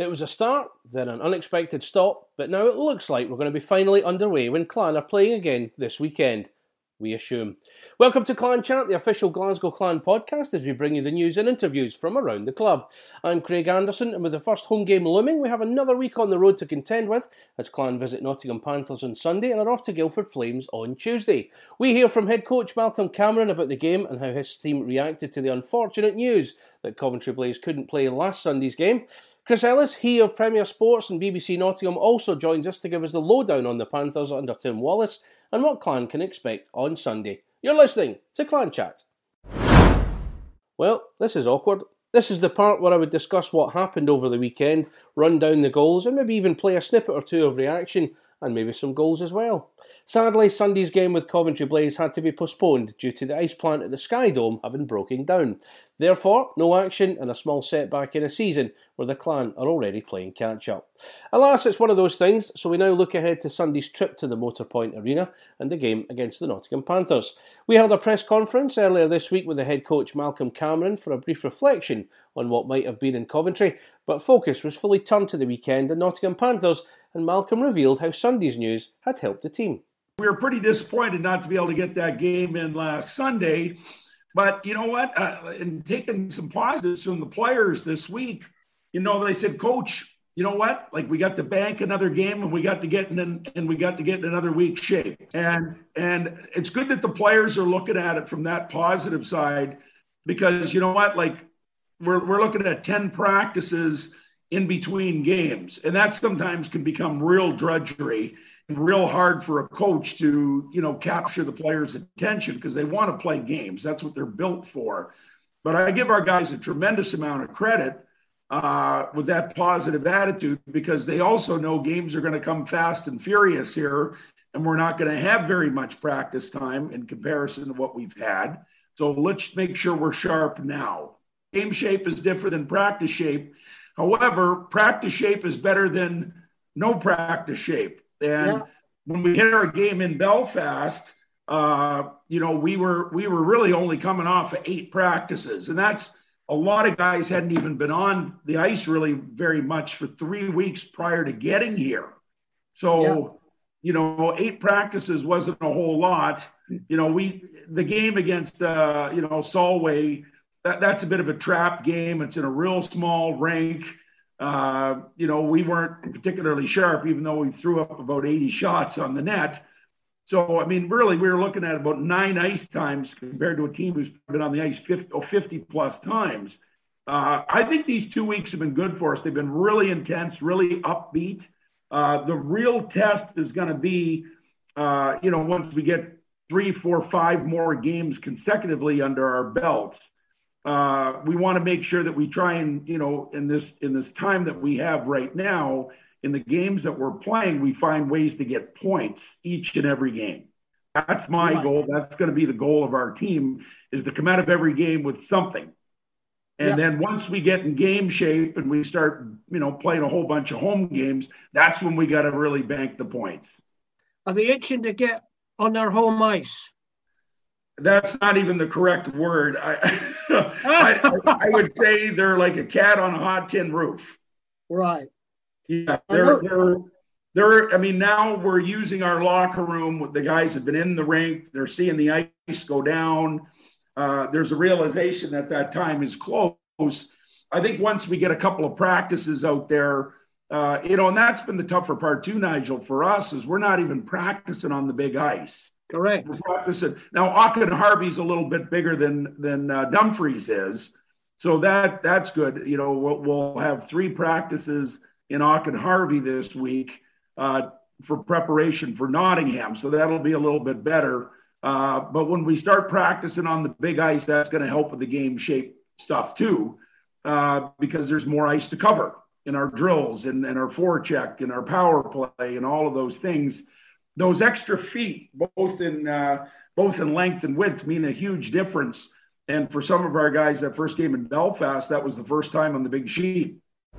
It was a start, then an unexpected stop, but now it looks like we're going to be finally underway when Clan are playing again this weekend. We assume. Welcome to Clan Chat, the official Glasgow Clan podcast, as we bring you the news and interviews from around the club. I'm Craig Anderson, and with the first home game looming, we have another week on the road to contend with, as Clan visit Nottingham Panthers on Sunday and are off to Guildford Flames on Tuesday. We hear from head coach Malcolm Cameron about the game and how his team reacted to the unfortunate news that Coventry Blaze couldn't play last Sunday's game. Chris Ellis, he of Premier Sports and BBC Nottingham, also joins us to give us the lowdown on the Panthers under Tim Wallace and what Clan can expect on Sunday. You're listening to Clan Chat. Well, this is awkward. This is the part where I would discuss what happened over the weekend, run down the goals and maybe even play a snippet or two of reaction and maybe some goals as well. Sadly, Sunday's game with Coventry Blaze had to be postponed due to the ice plant at the Sky Dome having broken down. Therefore, no action and a small setback in a season where the Clan are already playing catch-up. Alas, it's one of those things, so we now look ahead to Sunday's trip to the Motorpoint Arena and the game against the Nottingham Panthers. We held a press conference earlier this week with the head coach Malcolm Cameron for a brief reflection on what might have been in Coventry, but focus was fully turned to the weekend and Nottingham Panthers, and Malcolm revealed how Sunday's news had helped the team. We were pretty disappointed not to be able to get that game in last Sunday. But you know what? In taking some positives from the players this week, they said, Coach, you know what? Like, we got to bank another game and we got to get in another week's shape. And it's good that the players are looking at it from that positive side, because you know what? Like, we're looking at 10 practices in between games, and that sometimes can become real drudgery. Real hard for a coach to, capture the players' attention because they want to play games. That's what they're built for. But I give our guys a tremendous amount of credit with that positive attitude, because they also know games are going to come fast and furious here, and we're not going to have very much practice time in comparison to what we've had. So let's make sure we're sharp now. Game shape is different than practice shape. However, practice shape is better than no practice shape. And when we hit our game in Belfast, we were really only coming off of 8 practices. And that's a lot of guys hadn't even been on the ice really very much for 3 weeks prior to getting here. So, 8 practices wasn't a whole lot. The game against, Solway, that's a bit of a trap game. It's in a real small rink. We weren't particularly sharp, even though we threw up about 80 shots on the net. So, really, we were looking at about 9 ice times compared to a team who's been on the ice 50 plus times. I think these 2 weeks have been good for us. They've been really intense, really upbeat. The real test is going to be, once we get 3, 4, 5 more games consecutively under our belts. We want to make sure that we try and, in this time that we have right now, in the games that we're playing, we find ways to get points each and every game. That's my goal. That's going to be the goal of our team, is to come out of every game with something. And then once we get in game shape and we start, playing a whole bunch of home games, that's when we got to really bank the points. Are they itching to get on their home ice? That's not even the correct word. I would say they're like a cat on a hot tin roof. Right. Yeah. Now we're using our locker room. The guys have been in the rink. They're seeing the ice go down. There's a realization that time is close. I think once we get a couple of practices out there, and that's been the tougher part too, Nigel, for us, is we're not even practicing on the big ice. Correct. We're practicing. Now, Auchenharvey's a little bit bigger than Dumfries is, so that's good. We'll have 3 practices in Auchenharvey this week for preparation for Nottingham, so that'll be a little bit better. But when we start practicing on the big ice, that's going to help with the game shape stuff too, because there's more ice to cover in our drills and our forecheck and our power play and all of those things. Those extra feet, both in length and width, mean a huge difference. And for some of our guys, that first game in Belfast, that was the first time on the big sheet.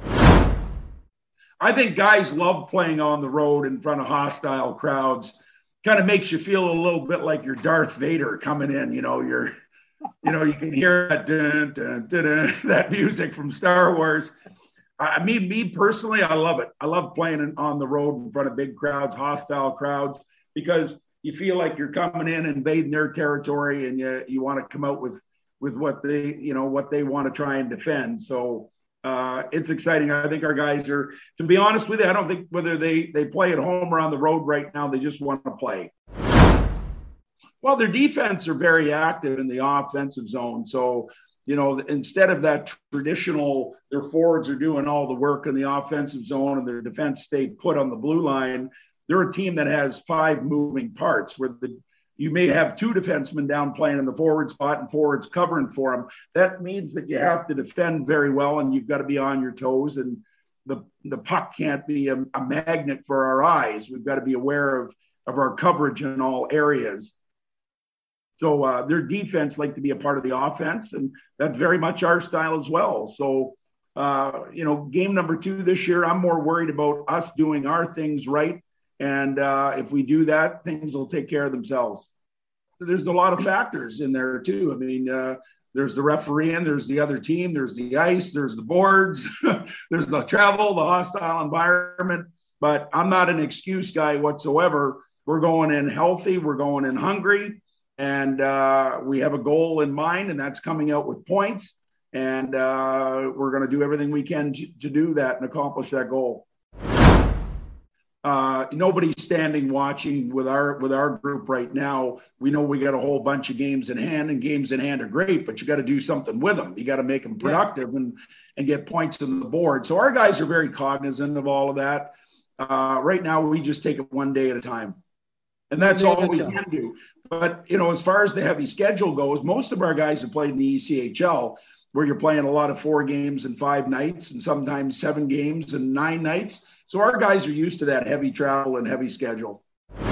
I think guys love playing on the road in front of hostile crowds. Kind of makes you feel a little bit like you're Darth Vader coming in. You can hear that, that music from Star Wars. Me personally, I love it. I love playing on the road in front of big crowds, hostile crowds, because you feel like you're coming in and invading their territory, and you want to come out with what they want to try and defend. So it's exciting. I think our guys are, to be honest with you, I don't think whether they play at home or on the road right now, they just want to play. Well, their defense are very active in the offensive zone. So, instead of that traditional, their forwards are doing all the work in the offensive zone and their defense stay put on the blue line, they're a team that has 5 moving parts where you may have 2 defensemen down playing in the forward spot and forwards covering for them. That means that you have to defend very well, and you've got to be on your toes, and the puck can't be a magnet for our eyes. We've got to be aware of our coverage in all areas. So their defense like to be a part of the offense, and that's very much our style as well. So, game number 2 this year, I'm more worried about us doing our things right. And if we do that, things will take care of themselves. There's a lot of factors in there too. I mean, there's the referee, and there's the other team, there's the ice, there's the boards, there's the travel, the hostile environment. But I'm not an excuse guy whatsoever. We're going in healthy, we're going in hungry, and we have a goal in mind, and that's coming out with points. And we're going to do everything we can to do that and accomplish that goal. Nobody's standing watching with our group right now. We know we got a whole bunch of games in hand, and games in hand are great, but you got to do something with them. You got to make them productive and get points on the board. So our guys are very cognizant of all of that. Right now, we just take it one day at a time, and that's all we can do. But, as far as the heavy schedule goes, most of our guys have played in the ECHL, where you're playing a lot of 4 games and 5 nights, and sometimes 7 games and 9 nights. So our guys are used to that heavy travel and heavy schedule.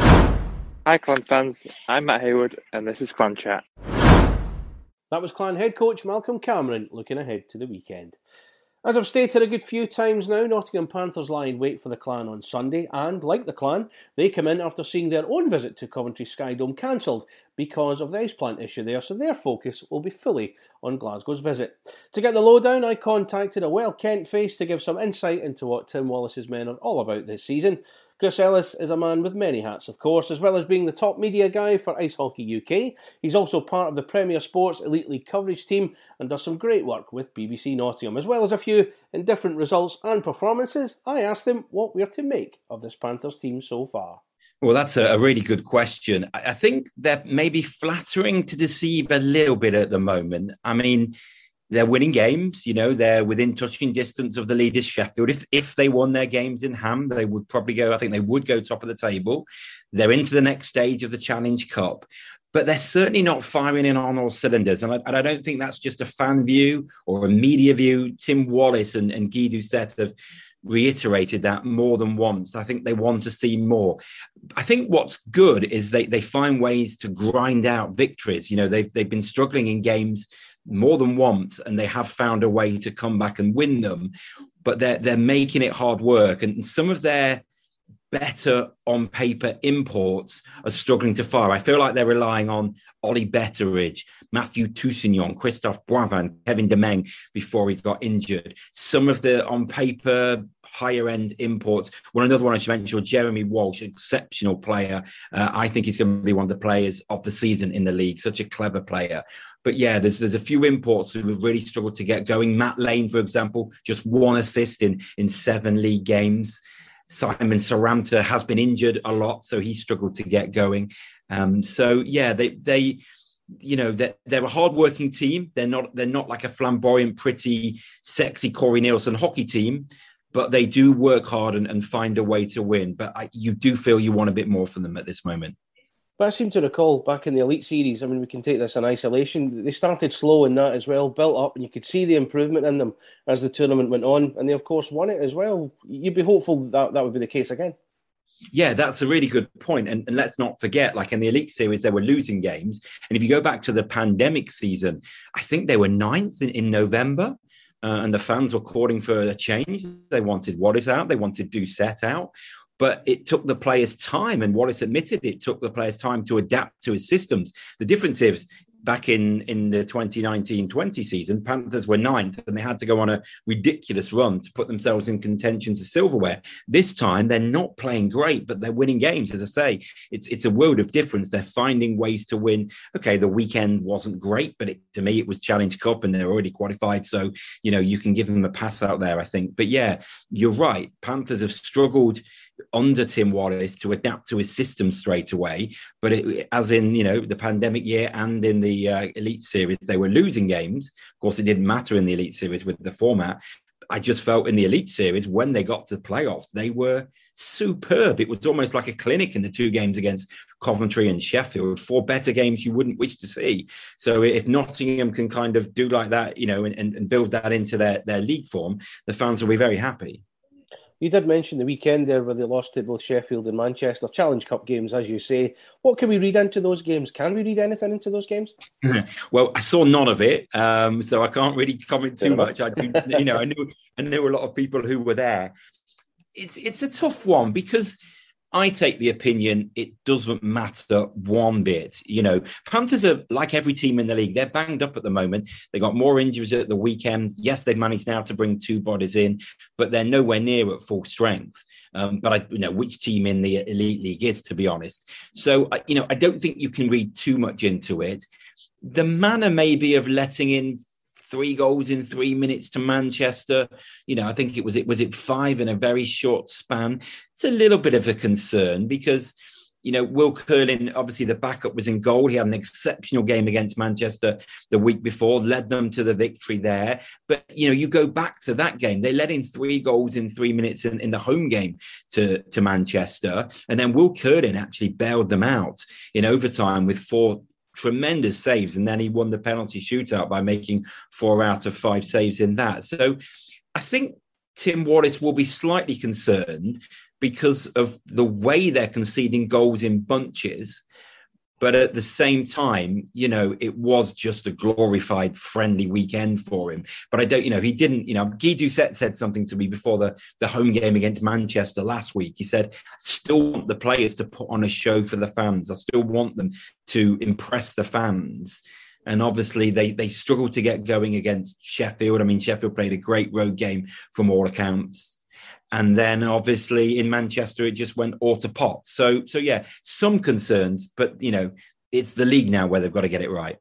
Hi, Clan fans. I'm Matt Hayward, and this is Clan Chat. That was Clan head coach Malcolm Cameron looking ahead to the weekend. As I've stated a good few times now, Nottingham Panthers lie in wait for the Clan on Sunday, and like the Clan, they come in after seeing their own visit to Coventry Skydome cancelled because of the ice plant issue there, so their focus will be fully on Glasgow's visit. To get the lowdown, I contacted a well-Kent face to give some insight into what Tim Wallace's men are all about this season. Chris Ellis is a man with many hats, of course. As well as being the top media guy for Ice Hockey UK, he's also part of the Premier Sports Elite League coverage team and does some great work with BBC Nottingham. As well as a few indifferent results and performances, I asked him what we're to make of this Panthers team so far. Well, that's a really good question. I think they're maybe flattering to deceive a little bit at the moment. I mean, they're winning games, they're within touching distance of the leaders, Sheffield. If they won their games in hand, they would probably go top of the table. They're into the next stage of the Challenge Cup, but they're certainly not firing in on all cylinders. And I don't think that's just a fan view or a media view. Tim Wallace and Guy Doucette have reiterated that more than once. I think they want to see more. I think what's good is they find ways to grind out victories. They've been struggling in games more than once, and they have found a way to come back and win them, but they're making it hard work, and some of their better on paper imports are struggling to fire. I feel like they're relying on Ollie Betteridge, Matthew Toussignon, Christophe Boivin, Kevin Demeng before he got injured. Some of the on paper higher end imports. Another one I should mention, Jeremy Walsh, exceptional player. I think he's going to be one of the players of the season in the league. Such a clever player. But yeah, there's a few imports who have really struggled to get going. Matt Lane, for example, just 1 assist in 7 league games. Simon Saranta has been injured a lot, so he struggled to get going. So yeah, they're a hard-working team. They're not like a flamboyant, pretty, sexy Corey Nielsen hockey team, but they do work hard and find a way to win. But you do feel you want a bit more from them at this moment. But I seem to recall back in the Elite Series, I mean, we can take this in isolation, they started slow in that as well, built up, and you could see the improvement in them as the tournament went on, and they, of course, won it as well. You'd be hopeful that would be the case again. Yeah, that's a really good point. And let's not forget, like in the Elite Series, they were losing games. And if you go back to the pandemic season, I think they were 9th in November. And the fans were calling for a change. They wanted Wallace out. They wanted Doucette out. But it took the players time, and Wallace admitted it took the players time to adapt to his systems. The difference is back in the 2019-20 season, Panthers were ninth and they had to go on a ridiculous run to put themselves in contention to silverware. This time, they're not playing great, but they're winning games. As I say, it's a world of difference. They're finding ways to win. Okay, the weekend wasn't great, but to me, it was Challenge Cup and they're already qualified. So, you can give them a pass out there, I think. But yeah, you're right. Panthers have struggled under Tim Wallace to adapt to his system straight away. But as in, the pandemic year and in the Elite Series, they were losing games. Of course, it didn't matter in the Elite Series with the format. I just felt in the Elite Series, when they got to the playoffs, they were superb. It was almost like a clinic in the two games against Coventry and Sheffield, 4 better games you wouldn't wish to see. So if Nottingham can kind of do like that, and build that into their league form, the fans will be very happy. You did mention the weekend there where they lost to both Sheffield and Manchester. Challenge Cup games, as you say. What can we read into those games? Can we read anything into those games? Well, I saw none of it, so I can't really comment too much. I do, I knew a lot of people who were there. It's a tough one because I take the opinion it doesn't matter one bit. Panthers are like every team in the league. They're banged up at the moment. They got more injuries at the weekend. Yes, they've managed now to bring 2 bodies in, but they're nowhere near at full strength. But which team in the Elite League is, to be honest. So, I don't think you can read too much into it. The manner maybe of letting in 3 goals in 3 minutes to Manchester. I think was it 5 in a very short span. It's a little bit of a concern because, Will Curlin, obviously the backup was in goal. He had an exceptional game against Manchester the week before, led them to the victory there. But, you go back to that game. They let in 3 goals in 3 minutes in the home game to Manchester. And then Will Curlin actually bailed them out in overtime with 4 tremendous saves, and then he won the penalty shootout by making 4 out of 5 saves in that. So I think Tim Wallace will be slightly concerned because of the way they're conceding goals in bunches. But at the same time, it was just a glorified friendly weekend for him. But I don't, he didn't, Guy Doucette said something to me before the home game against Manchester last week. He said, I still want the players to put on a show for the fans. I still want them to impress the fans. And obviously they struggled to get going against Sheffield. I mean, Sheffield played a great road game from all accounts. And then obviously in Manchester, it just went all to pot. So yeah, some concerns, but it's the league now where they've got to get it right.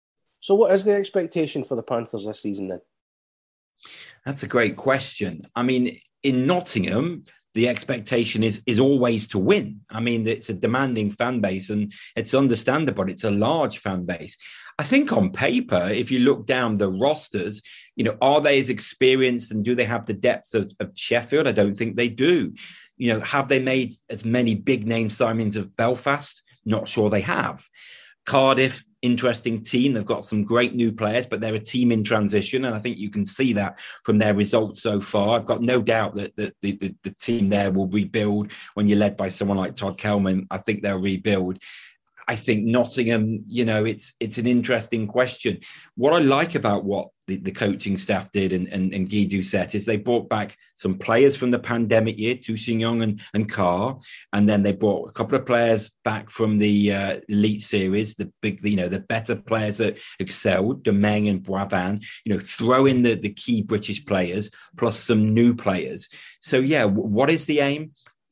So what is the expectation for the Panthers this season then? That's a great question. I mean, in Nottingham, the expectation is always to win. I mean, it's a demanding fan base and it's understandable. It's a large fan base. I think on paper, if you look down the rosters, are they as experienced and do they have the depth of Sheffield? I don't think they do. Have they made as many big name signings of Belfast? Not sure they have. Cardiff, interesting team. They've got some great new players, but they're a team in transition. And I think you can see that from their results so far. I've got no doubt that the team there will rebuild when you're led by someone like Todd Kelman. I think they'll rebuild. I think Nottingham, it's an interesting question. What I like about what the coaching staff did and Guy Doucette is they brought back some players from the pandemic year, Tu Shin Young and Carr, and then they brought a couple of players back from the Elite Series, the better players that excelled, Domingue and Boivin, throw in the key British players plus some new players. So yeah, what is the aim?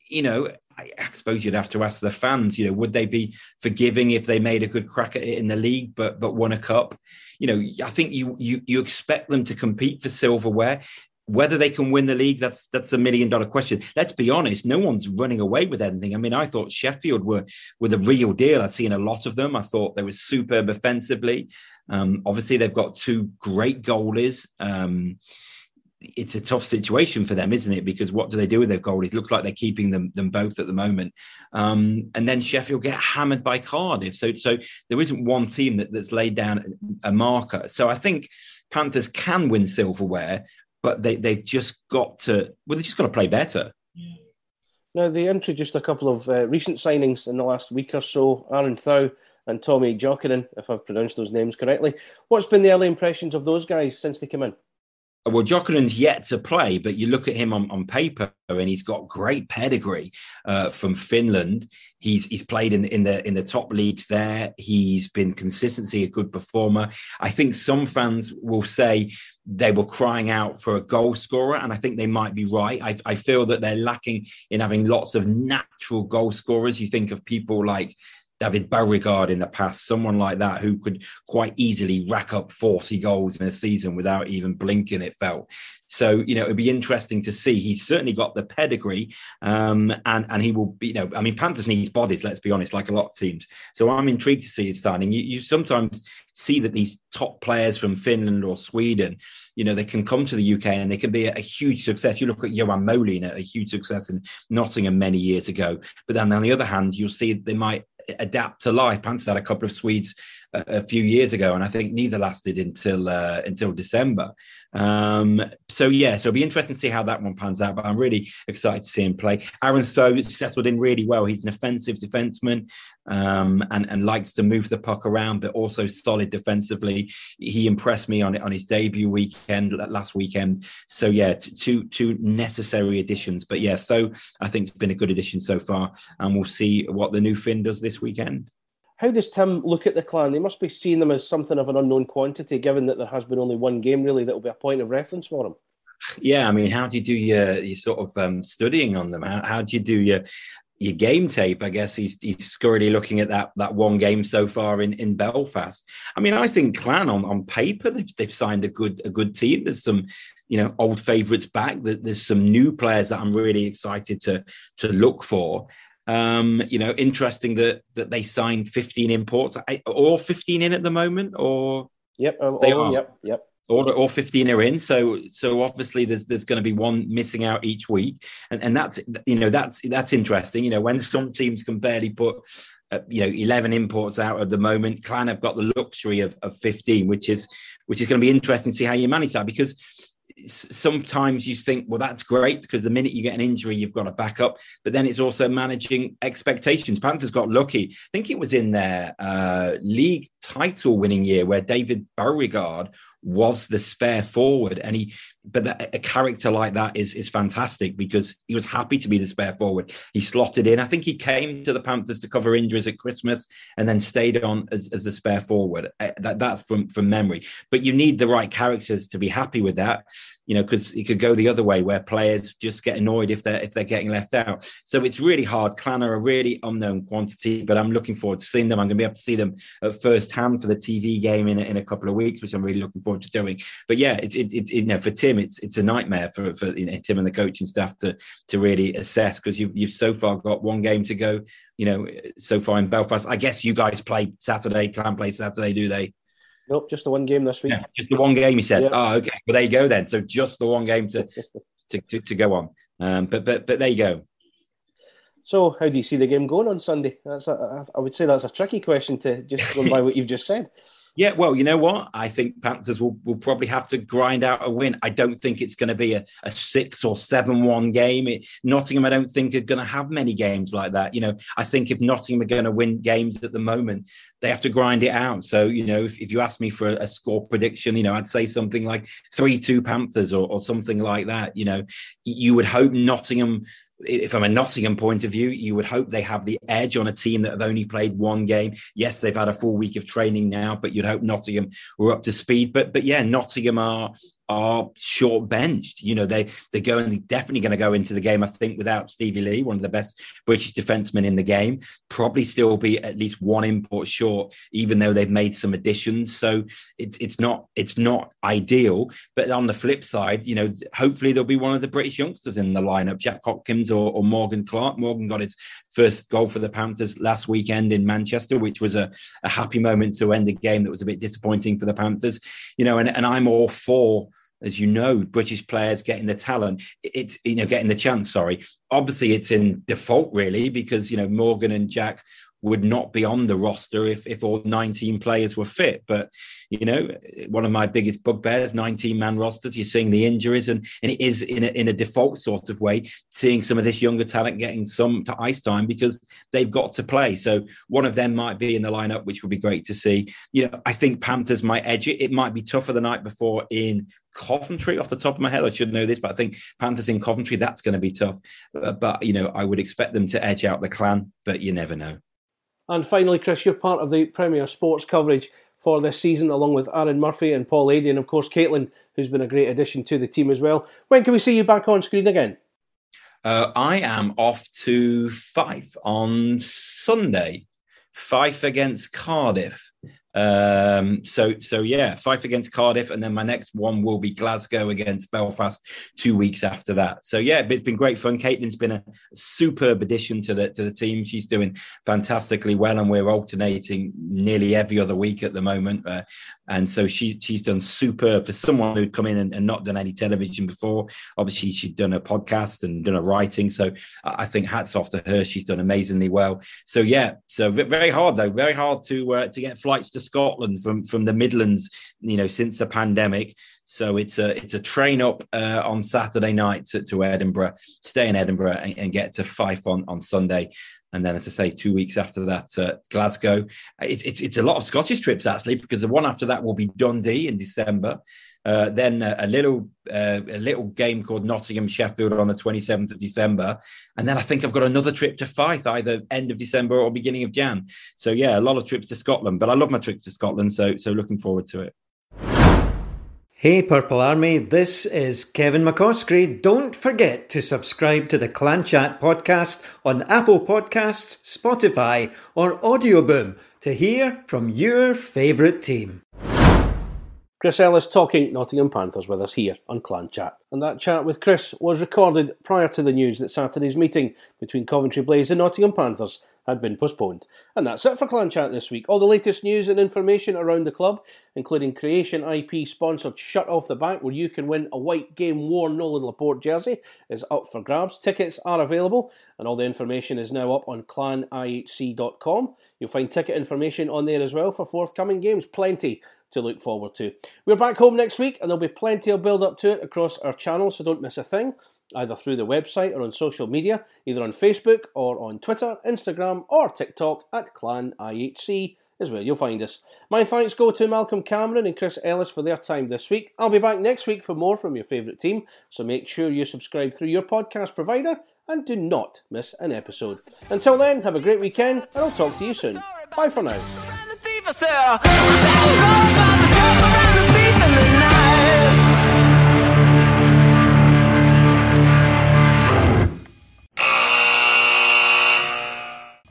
I suppose you'd have to ask the fans, would they be forgiving if they made a good crack at it in the league, but won a cup? I think you expect them to compete for silverware. Whether they can win the league, that's $1 million question. Let's be honest, no one's running away with anything. I mean, I thought Sheffield were the real deal. I've seen a lot of them. I thought they were superb offensively. Obviously, they've got 2 great goalies. It's a tough situation for them, isn't it? Because what do they do with their goalies? It looks like they're keeping them both at the moment. And then Sheffield get hammered by Cardiff. So there isn't one team that's laid down a marker. So I think Panthers can win silverware, but they've just got to play better. Now, they introduced a couple of recent signings in the last week or so, Aaron Thau and Tommy Jokinen, if I've pronounced those names correctly. What's been the early impressions of those guys since they came in? Well, Jokerinen's yet to play, but you look at him on paper, and he's got great pedigree from Finland. He's played in the top leagues there. He's been consistently a good performer. I think some fans will say they were crying out for a goal scorer, and I think they might be right. I feel that they're lacking in having lots of natural goal scorers. You think of people like David Beauregard in the past, someone like that who could quite easily rack up 40 goals in a season without even blinking, it felt. So, it'd be interesting to see. He's certainly got the pedigree, and he will be, Panthers needs bodies, let's be honest, like a lot of teams. So I'm intrigued to see his signing. You sometimes see that these top players from Finland or Sweden, they can come to the UK and they can be a huge success. You look at Johan Molin, a huge success in Nottingham many years ago. But then on the other hand, you'll see they might adapt to life. Panthers had a couple of Swedes a few years ago, and I think neither lasted until December. So it'll be interesting to see how that one pans out, but I'm really excited to see him play. Aaron Tho settled in really well. He's an offensive defenseman, and likes to move the puck around, but also solid defensively. He impressed me on his debut last weekend. So two necessary additions. But Tho, I think, has been a good addition so far, and we'll see what the new Finn does this weekend. How does Tim look at the Clan? They must be seeing them as something of an unknown quantity, given that there has been only one game, really, that will be a point of reference for them. Yeah, how do you do your sort of studying on them? How do you do your game tape? I guess he's scurrily looking at that one game so far in Belfast. I think Clan on paper they've signed a good team. There's some old favourites back. There's some new players that I'm really excited to look for. Interesting that they signed 15 imports. All 15 in at the moment, or yep, they are. Yep. All 15 are in. So obviously there's going to be one missing out each week, and that's interesting. When some teams can barely put 11 imports out at the moment, Clan have got the luxury of 15, which is going to be interesting to see how you manage that, because sometimes you think, well, that's great, because the minute you get an injury, you've got to back up. But then it's also managing expectations. Panthers got lucky. I think it was in their league title winning year where David Beauregard was the spare forward, but a character like that is fantastic, because he was happy to be the spare forward. He slotted in. I think he came to the Panthers to cover injuries at Christmas and then stayed on as the spare forward. That's from memory. But you need the right characters to be happy with that, because it could go the other way where players just get annoyed if they're getting left out. So it's really hard. Clan are a really unknown quantity, but I'm looking forward to seeing them. I'm going to be able to see them at first hand for the TV game in a couple of weeks, which I'm really looking forward to doing. But for Tim, it's a nightmare for Tim and the coaching staff to really assess, because you've so far got one game to go. So far in Belfast. I guess you guys play Saturday. Clan play Saturday, do they? Nope, just the one game this week. Yeah, just the one game, he said. Yep. Oh, okay. Well, there you go then. So just the one game to go on. But there you go. So how do you see the game going on Sunday? I would say that's a tricky question to just go by what you've just said. Yeah, well, you know what? I think Panthers will probably have to grind out a win. I don't think it's going to be a 6 or 7-1 game. Nottingham, I don't think, are going to have many games like that. I think if Nottingham are going to win games at the moment, they have to grind it out. So, if you ask me for a score prediction, I'd say something like 3-2 Panthers or something like that. You would hope Nottingham, from a Nottingham point of view, you would hope they have the edge on a team that have only played one game. Yes, they've had a full week of training now, but you'd hope Nottingham were up to speed. But Nottingham are short benched. They're definitely going to go into the game, I think, without Stevie Lee, one of the best British defensemen in the game. Probably still be at least one import short, even though they've made some additions. So it's not ideal. But on the flip side, hopefully there'll be one of the British youngsters in the lineup, Jack Hopkins or Morgan Clark. Morgan got his first goal for the Panthers last weekend in Manchester, which was a happy moment to end a game that was a bit disappointing for the Panthers. And I'm all for, as you know, British players getting the talent. It's, getting the chance, sorry. Obviously, it's in default, really, because, Morgan and Jack would not be on the roster if all 19 players were fit. But, you know, one of my biggest bugbears, 19-man rosters, you're seeing the injuries, and it is in a default sort of way, seeing some of this younger talent getting some to ice time because they've got to play. So one of them might be in the lineup, which would be great to see. You know, I think Panthers might edge it. It might be tougher the night before in Coventry, off the top of my head. I should know this, but I think Panthers in Coventry, that's going to be tough. But, you know, I would expect them to edge out the Clan, but you never know. And finally, Chris, you're part of the Premier Sports coverage for this season, along with Aaron Murphy and Paul Adey, and of course Caitlin, who's been a great addition to the team as well. When can we see you back on screen again? I am off to Fife on Sunday. Fife against Cardiff. So yeah, Fife against Cardiff, and then my next one will be Glasgow against Belfast 2 weeks after that. So yeah, it's been great fun. Caitlin's been a superb addition to the team. She's doing fantastically well, and we're alternating nearly every other week at the moment. And so she's done superb for someone who'd come in and not done any television before. Obviously, she'd done a podcast and done a writing. So I think hats off to her. She's done amazingly well. So yeah, so very hard though, very hard to get flights to Scotland from the Midlands, you know, since the pandemic. So it's a train up on Saturday night to Edinburgh, stay in Edinburgh and get to Fife on Sunday. And then, as I say, 2 weeks after that, Glasgow. It's a lot of Scottish trips, actually, because the one after that will be Dundee in December. Then a little game called Nottingham-Sheffield on the 27th of December. And then I think I've got another trip to Fife, either end of December or beginning of Jan. So, yeah, a lot of trips to Scotland. But I love my trips to Scotland, so looking forward to it. Hey Purple Army, this is Kevin McCoskrie. Don't forget to subscribe to the Clan Chat podcast on Apple Podcasts, Spotify or Audioboom to hear from your favourite team. Chris Ellis talking Nottingham Panthers with us here on Clan Chat. And that chat with Chris was recorded prior to the news that Saturday's meeting between Coventry Blaze and Nottingham Panthers had been postponed. And that's it for Clan Chat this week. All the latest news and information around the club, including Creation IP sponsored Shut Off the Back, where you can win a white game-worn Nolan Laporte jersey, is up for grabs. Tickets are available, and all the information is now up on clanihc.com. You'll find ticket information on there as well for forthcoming games. Plenty to look forward to. We're back home next week, and there'll be plenty of build-up to it across our channel, so don't miss a thing, either through the website or on social media, either on Facebook or on Twitter, Instagram or TikTok at ClanIHC is where you'll find us. My thanks go to Malcolm Cameron and Chris Ellis for their time this week. I'll be back next week for more from your favourite team, so make sure you subscribe through your podcast provider and do not miss an episode. Until then, have a great weekend and I'll talk to you soon. Bye for now.